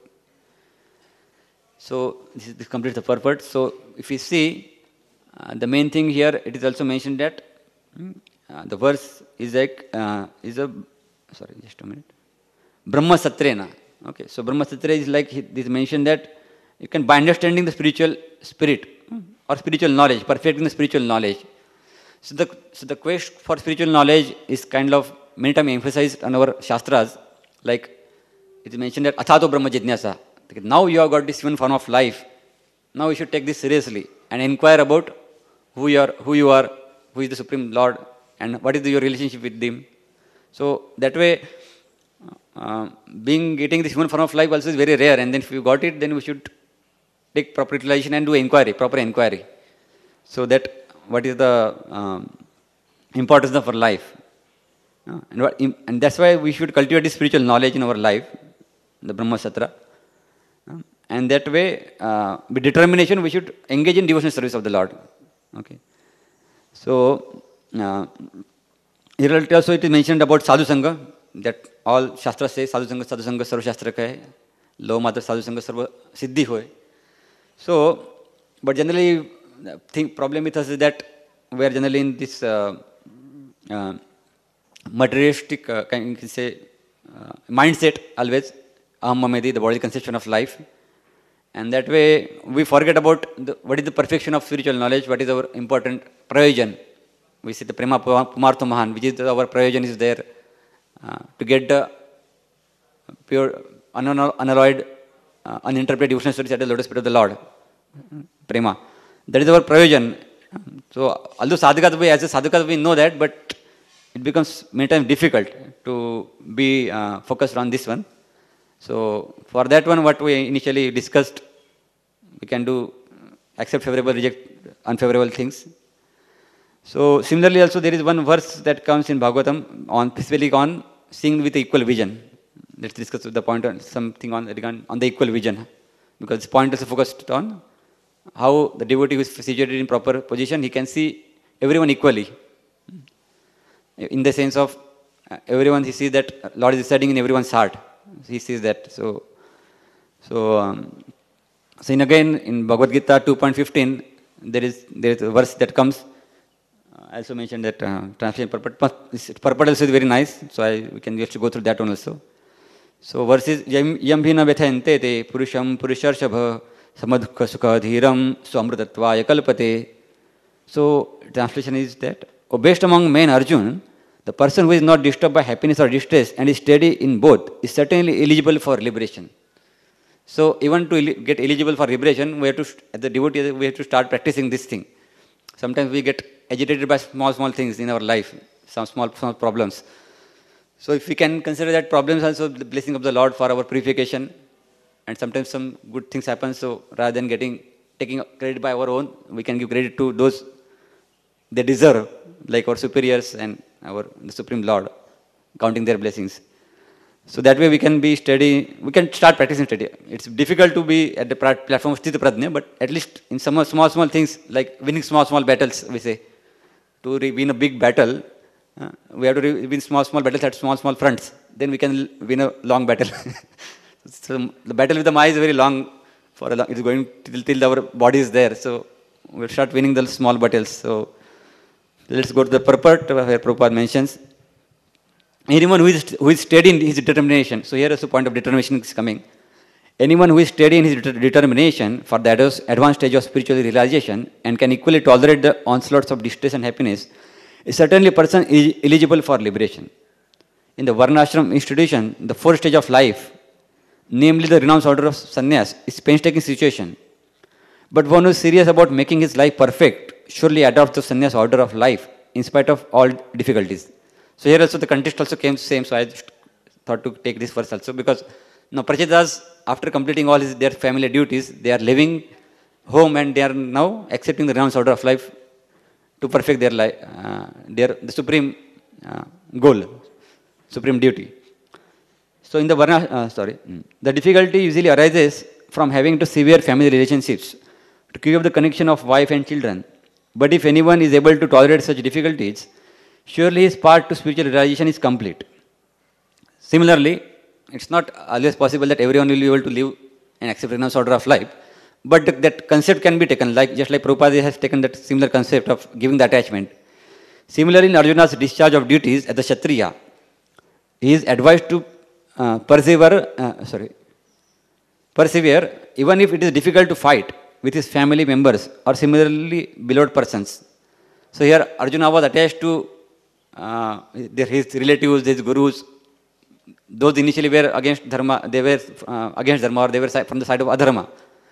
So this, is, this completes the purport. So if we see, uh, the main thing here, it is also mentioned that uh, the verse is like uh, is a sorry, just a minute. Brahma Satrena. Okay, so Brahma Satra is like this mentioned that you can, by understanding the spiritual spirit or spiritual knowledge, perfecting the spiritual knowledge. So the so the quest for spiritual knowledge is kind of many times emphasized on our shastras, like it is mentioned that Athato Brahma Jidnyasa. Now you have got this one form of life. Now you should take this seriously and inquire about who you are, who you are, who is the Supreme Lord, and what is your relationship with Him. So that way, uh, being getting this human form of life also is very rare. And then if you got it, then we should take proper utilization and do inquiry, proper inquiry. So that what is the um, importance of our life, uh, and what, and that's why we should cultivate this spiritual knowledge in our life, the Brahma Satra. And that way, uh, with determination, we should engage in devotional service of the Lord. Okay. So, uh, here also it is mentioned about Sadhu Sangha, that all Shastras say Sadhu Sangha, Sadhu Sangha, Sarva Shastra ka hai, Lo Matra Sadhu Sangha, Sarva Siddhi hoy. So, but generally, the thing, problem with us is that we are generally in this uh, uh, materialistic, uh, can you say, uh, mindset always, Aham Mamedi, the bodily conception of life. And that way, we forget about the, what is the perfection of spiritual knowledge, what is our important prayojan. We see the Prema Pumartha Mahan, which is our prayojan is there uh, to get the pure, unalloyed, uh, uninterpreted devotional studies at the lotus feet of the Lord. Prema. That is our prayojan. So, although sadhaka, as a sadhaka, we know that, but it becomes many times difficult to be uh, focused on this one. So, for that one, what we initially discussed, we can do accept favorable, reject unfavorable things. So, similarly also there is one verse that comes in Bhagavatam on specifically on seeing with equal vision. Let's discuss the point on something on, on the equal vision, because this point is focused on how the devotee who is situated in proper position, he can see everyone equally. In the sense of everyone, he sees that Lord is residing in everyone's heart. He sees that. So, so, um, so in again in Bhagavad Gita two point fifteen, there is there is a verse that comes. Uh, I also mentioned that uh, translation purport. Purport also is very nice. So I, we can just go through that one also. So verse is Yam Bhina Vethayante Te Purusham Purusharshabha samadukha sukha dhiram swamritatvaya kalpate. So, translation is that, oh, best among men, Arjun, the person who is not disturbed by happiness or distress and is steady in both is certainly eligible for liberation. So, even to el- get eligible for liberation, we have to, as the devotee, we have to start practicing this thing. Sometimes we get agitated by small, small things in our life, some small, small problems. So, if we can consider that problems also the blessing of the Lord for our purification, and sometimes some good things happen. So, rather than getting taking credit by our own, we can give credit to those they deserve, like our superiors and our the Supreme Lord, counting their blessings. So that way we can be steady, we can start practicing steady. It's difficult to be at the platform of Sthita Prajna, but at least in some small, small things, like winning small, small battles, we say. To re- win a big battle, uh, we have to re- win small, small battles at small, small fronts. Then we can win a long battle. So the battle with the Maya is very long, for a long, it's going till, till our body is there. So we'll start winning the small battles. So let's go to the purport where Prabhupada mentions, anyone who is, who is steady in his determination. So here is a point of determination is coming. Anyone who is steady in his det- determination for the advanced advanced stage of spiritual realization and can equally tolerate the onslaughts of distress and happiness is certainly a person is eligible for liberation. In the Varnashram institution, the fourth stage of life, namely the renounced order of sannyas, is painstaking situation. But one who is serious about making his life perfect surely adopts the sannyas order of life in spite of all difficulties. So here also the context also came same, so I just thought to take this verse also, because now Prachetas, after completing all his, their family duties, they are living home and they are now accepting the renounced order of life to perfect their life, uh, their the supreme uh, goal, supreme duty. So in the Varna, uh, sorry, the difficulty usually arises from having to severe family relationships to keep up the connection of wife and children. But if anyone is able to tolerate such difficulties, surely his part to spiritual realization is complete. Similarly, it's not always possible that everyone will be able to live and accept renounced order of life, but that concept can be taken, like just like Prabhupada has taken that similar concept of giving the attachment. Similarly, in Arjuna's discharge of duties as a Kshatriya, he is advised to uh, persevere, uh, sorry, persevere even if it is difficult to fight with his family members or similarly beloved persons. So here Arjuna was attached to uh, his relatives, his gurus. Those initially were against dharma, they were uh, against dharma, or they were from the side of adharma.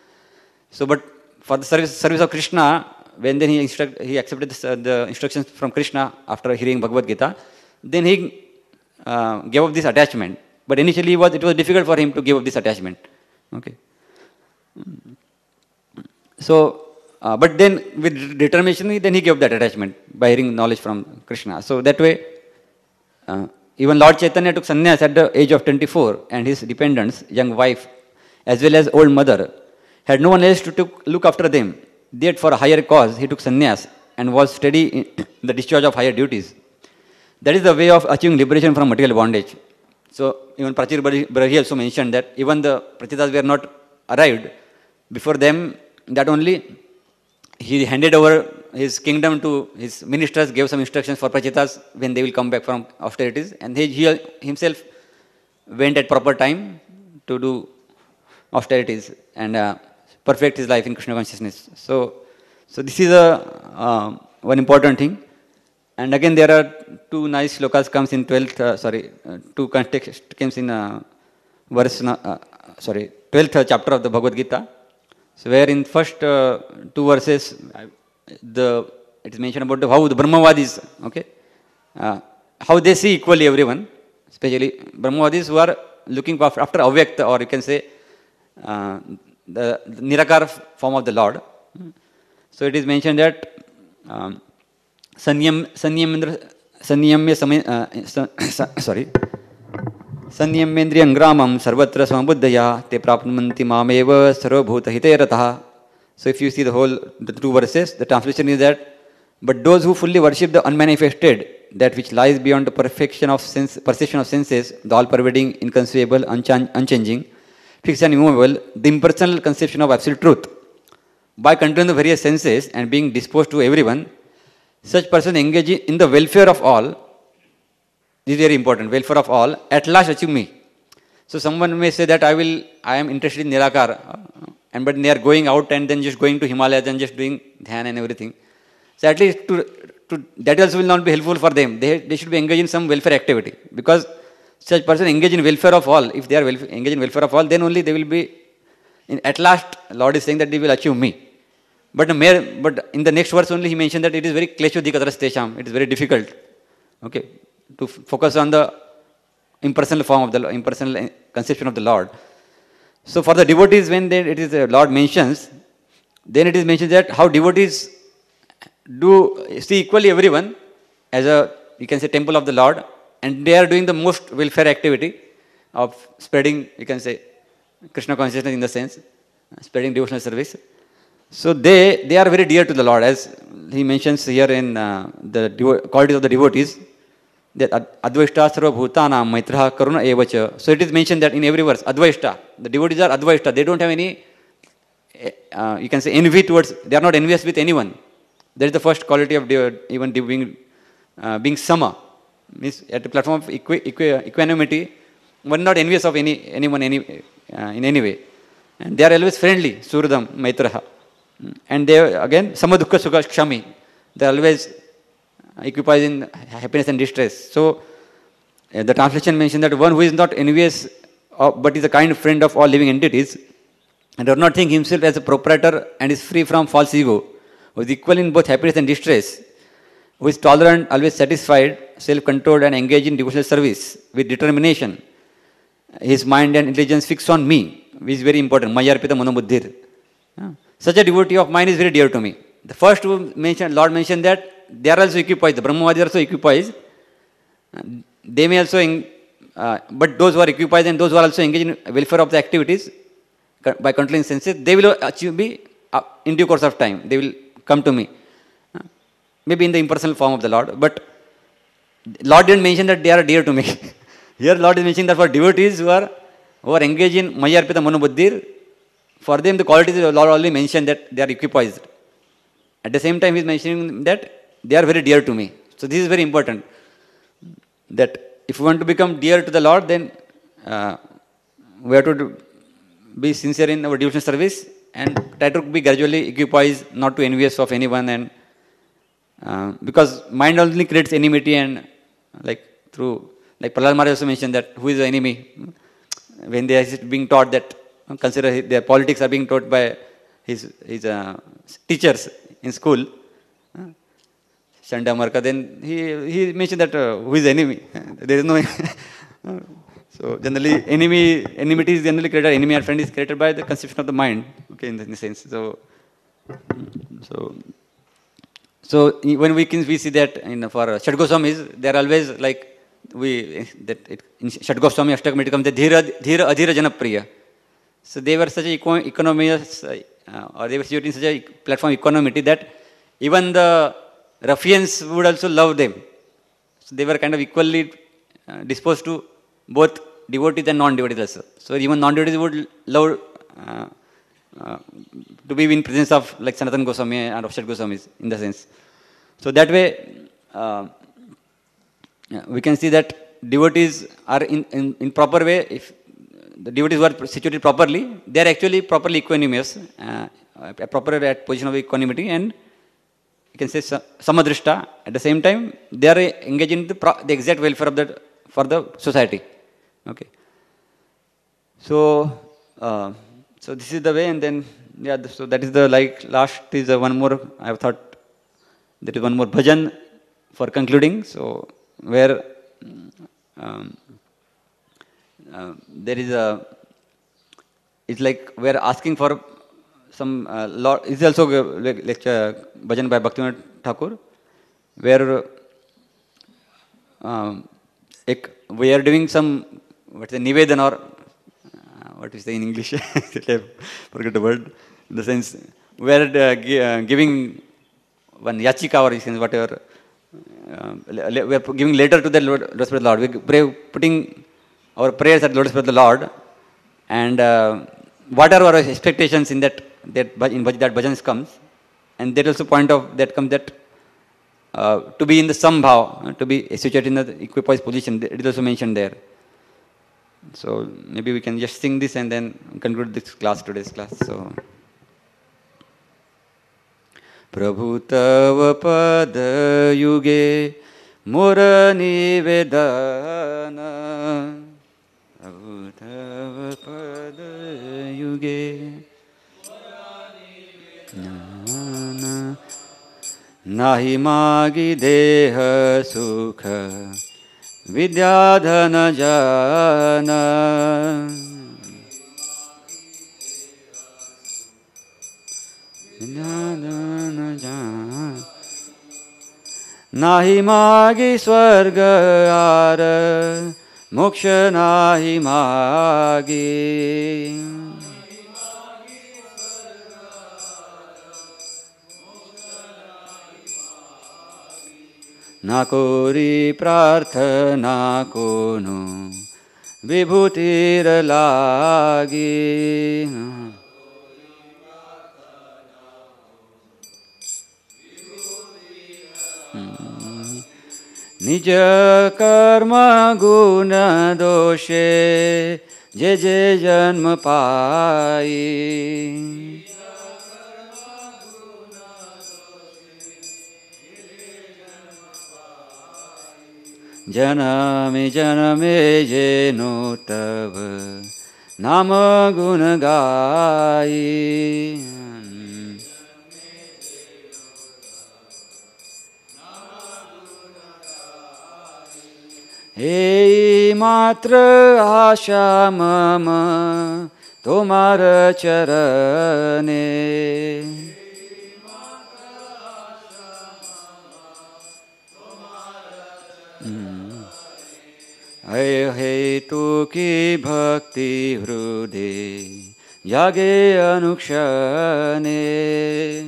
So, but for the service, service of Krishna, when then he instruct, he accepted this, uh, the instructions from Krishna after hearing Bhagavad Gita, then he uh, gave up this attachment. But initially, it was, it was difficult for him to give up this attachment. Okay. So, uh, but then with determination, then he gave that attachment by hearing knowledge from Krishna. So that way, uh, even Lord Chaitanya took sannyas at the age of twenty-four, and his dependents, young wife, as well as old mother, had no one else to took, look after them. Yet for a higher cause, he took sannyas and was steady in the discharge of higher duties. That is the way of achieving liberation from material bondage. So even Prachir Barahi also mentioned that even the Prachitas were not arrived. Before them, that only he handed over his kingdom to his ministers, gave some instructions for Prachitas when they will come back from austerities, and he, he himself went at proper time to do austerities and uh, perfect his life in Krishna consciousness. So, so this is a uh, one important thing. And again, there are two nice shlokas comes in twelfth. Uh, sorry, uh, two context comes in uh, verse. Uh, sorry, twelfth chapter of the Bhagavad Gita. So, where in first uh, two verses, the it is mentioned about the, how the Brahmavadis, okay, uh, how they see equally everyone, especially Brahmavadis who are looking for after avyakta, or you can say uh, the, the Nirakar form of the Lord. So it is mentioned that um, Sanyam Sanyamendra Sanyamya Samay, uh, sorry. Sanyamendriyam gramam sarvatra samabuddhaya te prapnumanti mameva sarvabhuta hite rataha. So if you see the whole, the two verses, the translation is that, but those who fully worship the unmanifested, that which lies beyond the perfection of sense, perception of senses, the all-pervading, inconceivable, unchanging, fixed and immovable, the impersonal conception of absolute truth, by controlling the various senses and being disposed to everyone, such person engaging in the welfare of all, this is very important, welfare of all, at last achieve me. So someone may say that I will, I am interested in Nirakar, and but they are going out and then just going to Himalayas and just doing dhyan and everything. So at least to, to that also will not be helpful for them. They, they should be engaged in some welfare activity, because such person engage in welfare of all. If they are welfare, engaged in welfare of all, then only they will be, in, at last Lord is saying that they will achieve me. But, but in the next verse only he mentioned that it is very kleshodhikatarastesham, it is very difficult, okay, to f- focus on the impersonal form of the impersonal conception of the Lord. So for the devotees, when they, it is the Lord mentions, then it is mentioned that how devotees do see equally everyone as a, you can say, temple of the Lord, and they are doing the most welfare activity of spreading, you can say, Krishna consciousness in the sense, spreading devotional service. So they, they are very dear to the Lord, as he mentions here in uh, the devo- qualities of the devotees, that Advaishta Sarva Bhutanam Maitraha Karuna Evacha. So it is mentioned that in every verse, Advaishta, the devotees are Advaishta, they don't have any, uh, you can say, envy towards, they are not envious with anyone. That is the first quality of dev- even dev- being, uh, being Sama. Means at the platform of equi- equi- equanimity, one not envious of any anyone any, uh, in any way. And they are always friendly, Suradam Maitraha. And they, again, Samadukha Sukha Kshami. They are always occupied in happiness and distress. So, uh, the translation mentions that one who is not envious of, but is a kind friend of all living entities, and does not think himself as a proprietor and is free from false ego, who is equal in both happiness and distress, who is tolerant, always satisfied, self-controlled, and engaged in devotional service with determination. His mind and intelligence fix on me, which is very important. Mayarpita Manobuddhir. Such a devotee of mine is very dear to me. The first who mentioned, Lord mentioned that they are also equipoised. The Brahmavadis are also equipoised. They may also, in, uh, but those who are equipoised and those who are also engaged in welfare of the activities by controlling senses, they will achieve be uh, in due course of time. They will come to me. Uh, maybe in the impersonal form of the Lord. But Lord didn't mention that they are dear to me. Here Lord is mentioning that for devotees who are who are engaged in Mayarpita Manobuddhir, for them the qualities the Lord already mentioned that they are equipoised. At the same time, he is mentioning that they are very dear to me. So this is very important. That if we want to become dear to the Lord, then uh, we have to do, be sincere in our devotional service and try to be gradually equipoised, not to envious of anyone. And uh, because mind only creates enmity, and like through, like Prahlad Maharaj also mentioned that who is the enemy? When they are being taught that, consider their politics are being taught by his, his uh, teachers in school, uh, Shanda Marka, then he, he mentioned that uh, who is the enemy? There is no uh, so generally enemy, enmity is generally created, enemy or friend is created by the conception of the mind, okay, in the, in the sense. So, so, so when we can we see that in for Shat Goswamis, they are always like we that it, in Shat Goswami Ashtakam it comes the Dhira Dhira Adhira Janapriya. So they were such a eco- economious, uh, or they were situated in such a platform equanimity that even the ruffians would also love them. So they were kind of equally uh, disposed to both devotees and non-devotees also. So even non-devotees would love uh, uh, to be in presence of like Sanatana Goswami and Shat Goswamis in the sense. So that way, uh, we can see that devotees are in, in, in proper way, if the devotees were situated properly, they are actually properly equanimous, uh, proper at position of equanimity, and you can say samadrishta. At the same time, they are engaged in the, pro- the exact welfare of the for the society. Okay. So, uh, so this is the way, and then yeah. So that is the like last is uh, one more. I have thought there is one more bhajan for concluding. So where. Um, Uh, there is a, it's like we are asking for some uh, lot, it's also a lecture, bhajan by Bhaktivinoda Thakur, where um, ek, we are doing some, what's the Nivedan or, uh, what is the in English, I forget the word, in the sense, we are uh, gi- uh, giving one yachika or whatever, uh, we are giving later to the Lord, Lord. We are putting our prayers at lotus feet of the Lord, and uh, what are our expectations in that that in that bhajans comes, and that also point of that comes that uh, to be in the sambhav, uh, to be situated in the equipoised position. It is also mentioned there. So maybe we can just sing this and then conclude this class, today's class. So, Prabhu tava pad yuge mora nivedana. Prabhu tava pad yuge na nahi magi deha sukha vidyadhana jana. Vidyadhana jana nahi magi swarga ara moksha nahi magi. Na kori prarthana kono vibhutir lagi. Nija karma guna doshe je je janma pai. Janame janame jeno tav nama guna gai. Ei matra asha mama tomara charane. Ay hetu ki bhakti hrude jage anukshane.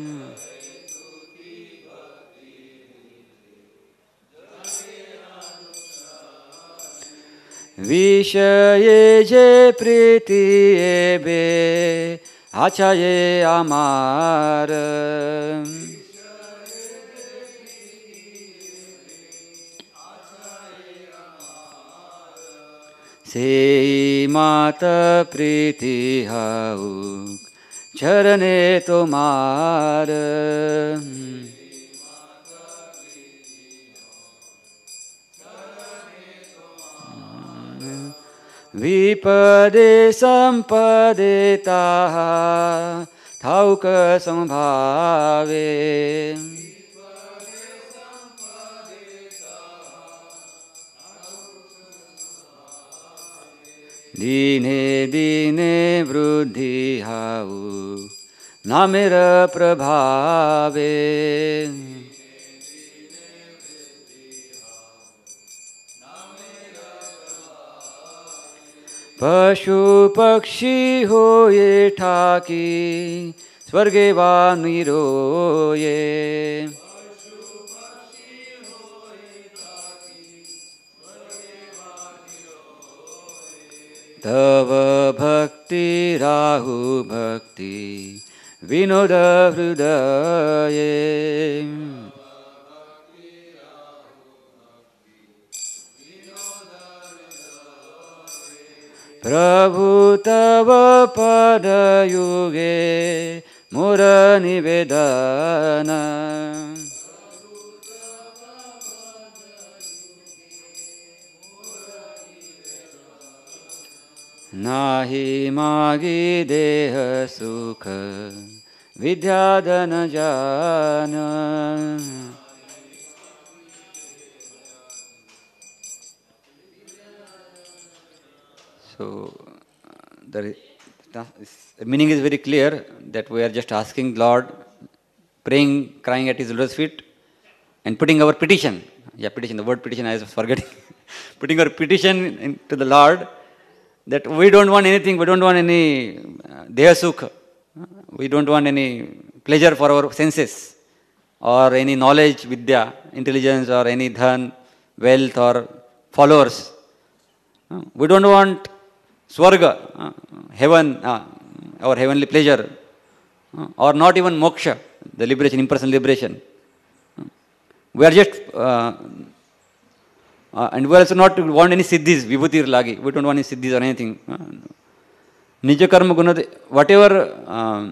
Vishaye je priti ebe achaye amara. Se mata priti hauk charane tomara. Vipade sampade taha thauka sambhave. Dine dine vruddhi hau namera prabhave. Pashu pakshi hoye thaki swarge va niroye. Tava bhakti rahu bhakti vinoda hrudaye. Prabhu tava pada yuge mura nivedana. Nahi magi deha sukha vidyadhana jana. So the, the meaning is very clear that we are just asking Lord, praying, crying at His lotus feet, and putting our petition. Yeah, petition. The word petition I was forgetting. Putting our petition into the Lord. That we don't want anything, we don't want any deha sukha, we don't want any pleasure for our senses, or any knowledge, vidya, intelligence, or any dhan, wealth, or followers. We don't want swarga, heaven, our heavenly pleasure, or not even moksha, the liberation, impersonal liberation. We are just uh, Uh, and we also not want any siddhis, vibhutir lagi. We don't want any siddhis or anything. Uh, no. Nija karma guna, whatever, um,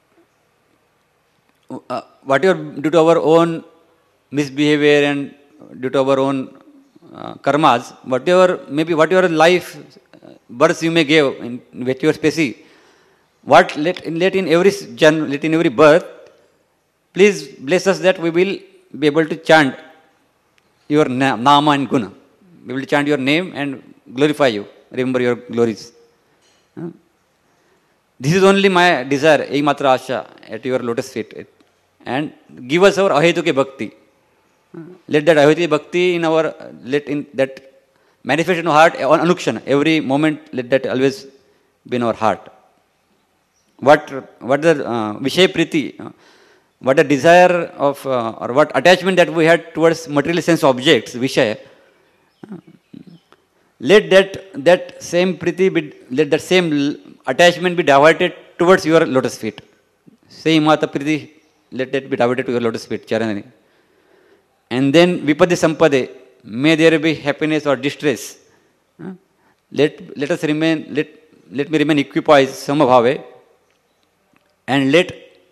uh, whatever due to our own misbehavior and due to our own uh, karmas, whatever, maybe whatever life uh, births you may give in, with your species, what let in, let in every gen, let in every birth, please bless us that we will be able to chant your na- nama and guna. We will chant your name and glorify you, remember your glories. Huh? This is only my desire, ei matra asha, at your lotus feet. And give us our ahetuke bhakti. Let that ahetuke bhakti in our, let in that manifest in our heart, anukshana, every moment, let that always be in our heart. What, what the uh, Vishay Priti, uh, what the desire of, uh, or what attachment that we had towards material sense objects, Vishay, uh, let that, that same Priti, be, let that same attachment be diverted towards your lotus feet. Same Mata Priti, let that be diverted to your lotus feet, Charanani. And then Vipadi Sampade, may there be happiness or distress. Uh, let, let us remain, let, let me remain equipoised, Samabhave, and let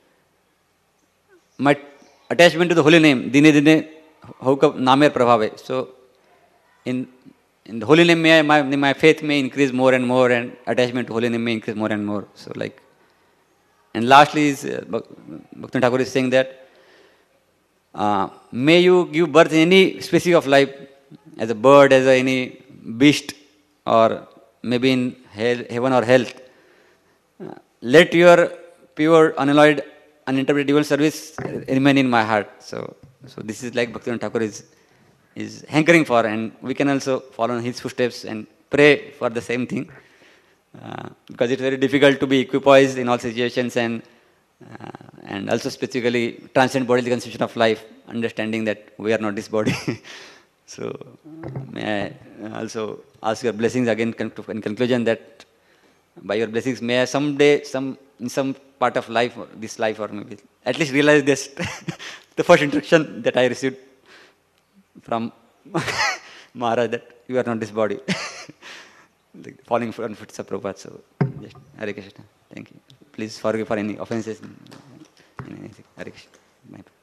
my attachment to the holy name, Dine Dine Hauka Namer Prabhave. So, in, in the holy name, may I, my, my faith may increase more and more, and attachment to holy name may increase more and more. So, like, and lastly, is uh, Bhaktivinoda Thakur is saying that uh, may you give birth in any species of life, as a bird, as a, any beast, or maybe in hell, heaven or hell. Uh, let your pure, unalloyed, uninterpreted divine service remain in my heart. So, so this is like Bhaktivinoda Thakur is, is hankering for, and we can also follow in his footsteps and pray for the same thing. Uh, because it's very difficult to be equipoised in all situations, and uh, and also specifically transcend bodily conception of life, understanding that we are not this body. So, may I also ask your blessings again in conclusion that by your blessings, may I someday, some in some part of life, or this life, or maybe at least realize this, the first instruction that I received from Maharaj, that you are not this body. Like falling on foot of Prabhupada. So, just Hare Krishna. Thank you. Please forgive for any offenses. In anything. Hare Krishna.